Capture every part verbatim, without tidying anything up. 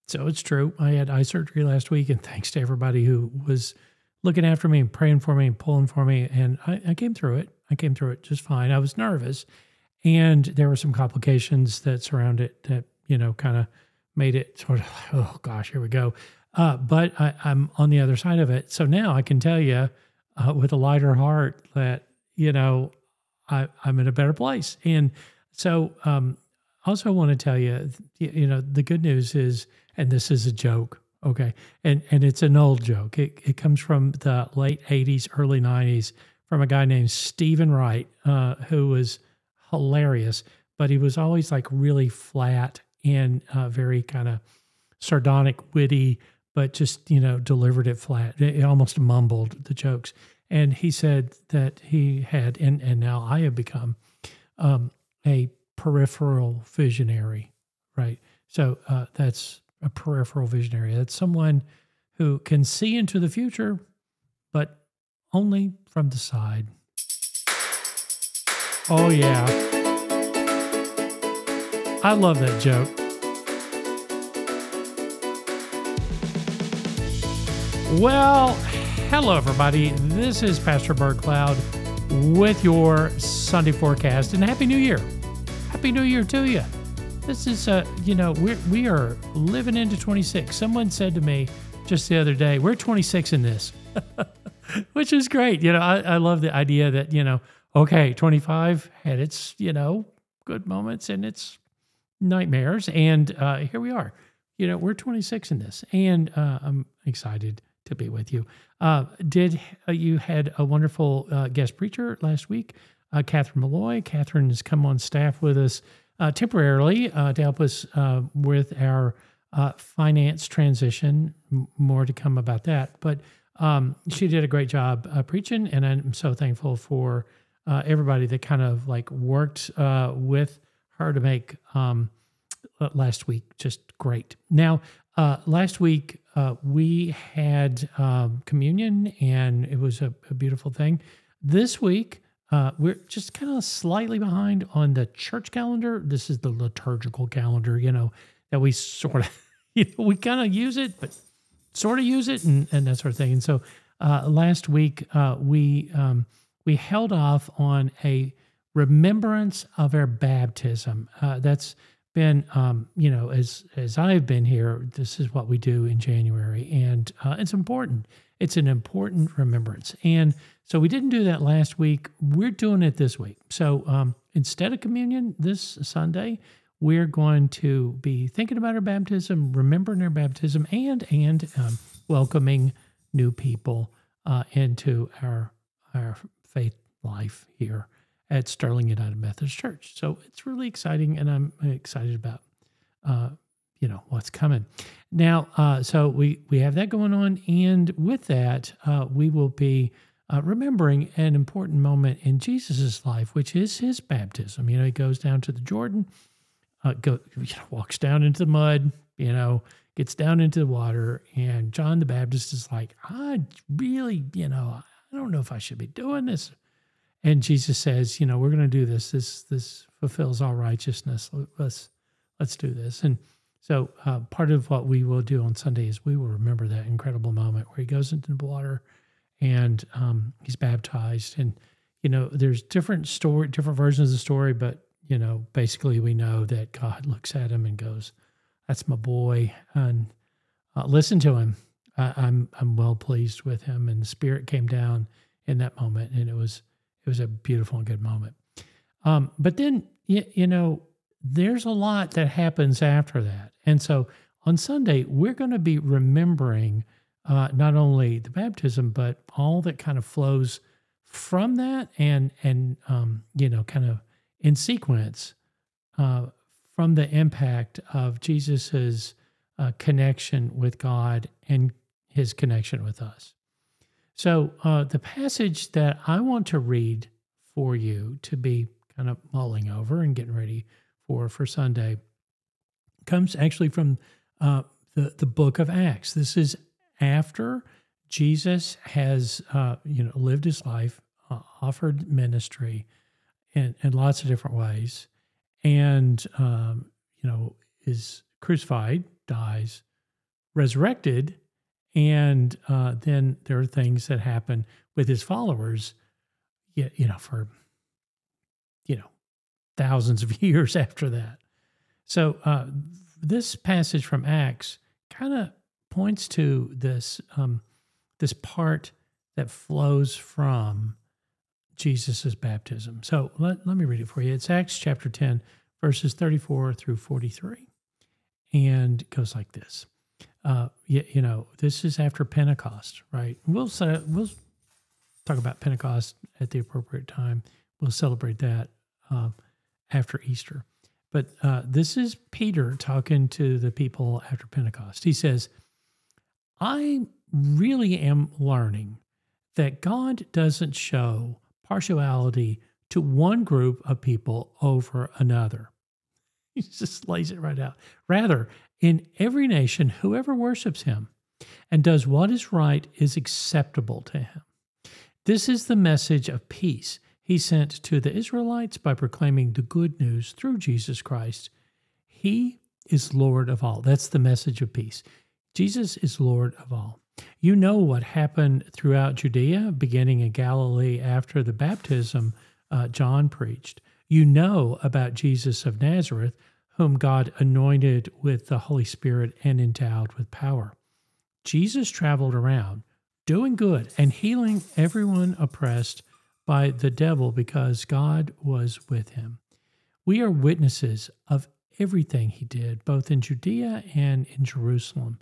So it's true. I had eye surgery last week, and thanks to everybody who was looking after me and praying for me and pulling for me. And I, I came through it. I came through it just fine. I was nervous, and there were some complications that surround it that, you know, kind of made it sort of, oh gosh, here we go. Uh, but I, I'm on the other side of it. So now I can tell you uh, with a lighter heart that, you know, I, I'm in a better place. And so um, also want to tell you, you know, the good news is, and this is a joke, okay, and and it's an old joke. It, it comes from the late eighties, early nineties, from a guy named Stephen Wright, uh, who was hilarious, but he was always like really flat and uh, very kind of sardonic, witty, but just, you know, delivered it flat. It, it almost mumbled the jokes. And he said that he had, and, and now I have become um, a peripheral visionary, right? So uh, that's a peripheral visionary. That's someone who can see into the future, but only from the side. Oh, yeah. I love that joke. Well, hello, everybody. This is Pastor Bert Cloud with your Sunday forecast, and Happy New Year. Happy New Year to you. This is, uh, you know, we're, we are living into twenty-six. Someone said to me just the other day, we're twenty-six in this, which is great. You know, I, I love the idea that, you know, okay, twenty-five had its, you know, good moments and its nightmares. And uh, here we are. You know, we're twenty-six in this, and uh, I'm excited to be with you. Uh, did uh, you had a wonderful uh, guest preacher last week, uh, Catherine Malloy. Catherine has come on staff with us uh, temporarily uh, to help us uh, with our uh, finance transition. M- more to come about that, but um, she did a great job uh, preaching, and I'm so thankful for uh, everybody that kind of like worked uh, with her to make um, last week just great. Now, uh, last week uh, we had um, communion, and it was a, a beautiful thing. This week, uh, we're just kind of slightly behind on the church calendar. This is the liturgical calendar, you know, that we sort of, you know, we kind of use it, but sort of use it and, and that sort of thing. And so uh, last week uh, we um, we held off on a remembrance of our baptism. Uh, that's been, um, you know, as as I've been here, this is what we do in January, and uh, it's important. It's an important remembrance. And so we didn't do that last week. We're doing it this week. So um, instead of communion this Sunday, we're going to be thinking about our baptism, remembering our baptism, and and um, welcoming new people uh, into our our faith life here at Sterling United Methodist Church. So it's really exciting, and I'm excited about, uh, you know, what's coming. Now, uh, so we, we have that going on, and with that, uh, we will be uh, remembering an important moment in Jesus' life, which is his baptism. You know, he goes down to the Jordan, uh, go, you know, walks down into the mud, you know, gets down into the water, and John the Baptist is like, I really, you know, I don't know if I should be doing this. And Jesus says, you know, we're going to do this. This this fulfills all righteousness. Let's let's do this. And so uh, part of what we will do on Sunday is we will remember that incredible moment where he goes into the water and um, he's baptized. And, you know, there's different story, different versions of the story, but, you know, basically we know that God looks at him and goes, that's my boy. And uh, listen to him. I, I'm I'm well pleased with him. And the Spirit came down in that moment, and it was It was a beautiful and good moment. Um, but then, you, you know, there's a lot that happens after that. And so on Sunday, we're going to be remembering uh, not only the baptism, but all that kind of flows from that and, and um, you know, kind of in sequence uh, from the impact of Jesus's uh, connection with God and his connection with us. So uh, the passage that I want to read for you to be kind of mulling over and getting ready for for Sunday comes actually from uh, the the book of Acts. This is after Jesus has uh, you know lived his life, uh, offered ministry in, in lots of different ways, and um, you know is crucified, dies, resurrected, and uh, then there are things that happen with his followers, you, you know, for, you know, thousands of years after that. So uh, this passage from Acts kind of points to this um, this part that flows from Jesus' baptism. So let, let me read it for you. It's Acts chapter ten, verses thirty-four through forty-three. And it goes like this. Uh, you, you know, this is after Pentecost, right? We'll say, we'll talk about Pentecost at the appropriate time. We'll celebrate that uh, after Easter. But uh, this is Peter talking to the people after Pentecost. He says, I really am learning that God doesn't show partiality to one group of people over another. He just lays it right out. Rather, in every nation, whoever worships him and does what is right is acceptable to him. This is the message of peace he sent to the Israelites by proclaiming the good news through Jesus Christ. He is Lord of all. That's the message of peace. Jesus is Lord of all. You know what happened throughout Judea, beginning in Galilee after the baptism uh, John preached. You know about Jesus of Nazareth, whom God anointed with the Holy Spirit and endowed with power. Jesus traveled around doing good and healing everyone oppressed by the devil because God was with him. We are witnesses of everything he did, both in Judea and in Jerusalem.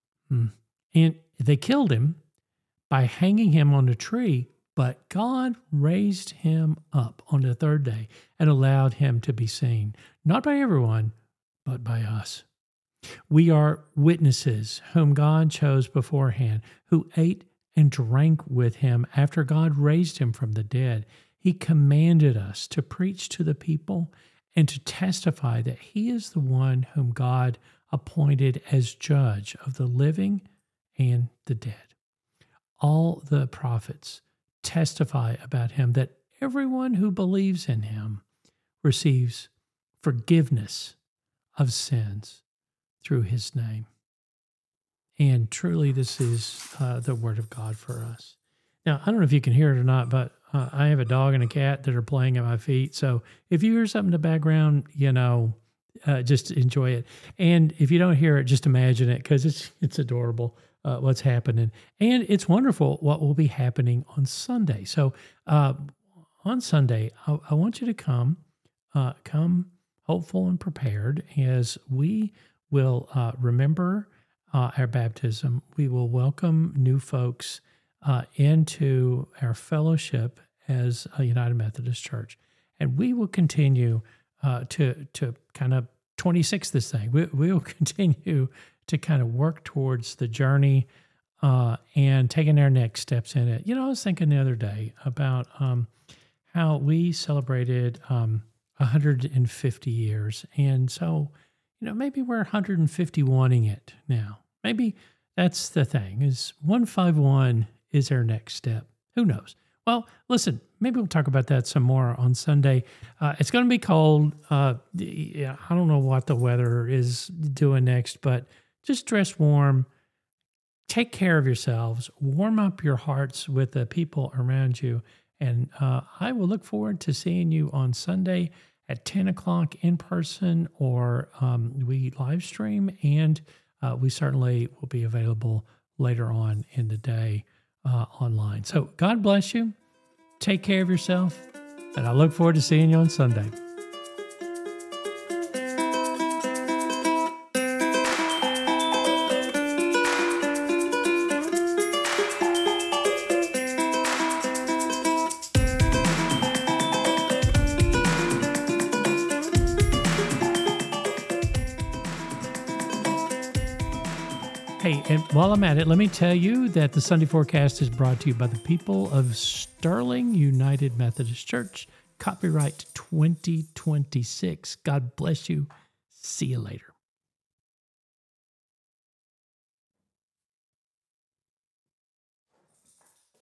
And they killed him by hanging him on a tree, but God raised him up on the third day and allowed him to be seen, not by everyone, but by us. We are witnesses whom God chose beforehand, who ate and drank with him after God raised him from the dead. He commanded us to preach to the people and to testify that he is the one whom God appointed as judge of the living and the dead. All the prophets testify about him that everyone who believes in him receives forgiveness of sins through his name. And truly, this is uh, the word of God for us. Now, I don't know if you can hear it or not, but uh, I have a dog and a cat that are playing at my feet. So if you hear something in the background, you know, uh, just enjoy it. And if you don't hear it, just imagine it, because it's it's adorable uh, what's happening. And it's wonderful what will be happening on Sunday. So uh, on Sunday, I, I want you to come, uh, come hopeful and prepared as we will uh, remember uh, our baptism. We will welcome new folks uh, into our fellowship as a United Methodist Church. And we will continue uh, to to kind of twenty-six this thing. We, we will continue to kind of work towards the journey uh, and taking our next steps in it. You know, I was thinking the other day about um, how we celebrated um, one hundred fifty years. And so, you know, maybe we're one hundred fifty-one-ing it now. Maybe that's the thing, is one fifty-one is our next step. Who knows? Well, listen, maybe we'll talk about that some more on Sunday. Uh, it's going to be cold. Uh, yeah, I don't know what the weather is doing next, but just dress warm. Take care of yourselves. Warm up your hearts with the people around you. And uh, I will look forward to seeing you on Sunday at ten o'clock in person, or um, we live stream, and uh, we certainly will be available later on in the day uh, online. So God bless you. Take care of yourself, and I look forward to seeing you on Sunday. Hey, and while I'm at it, let me tell you that the Sunday Forecast is brought to you by the people of Sterling United Methodist Church. Copyright twenty twenty-six. God bless you. See you later.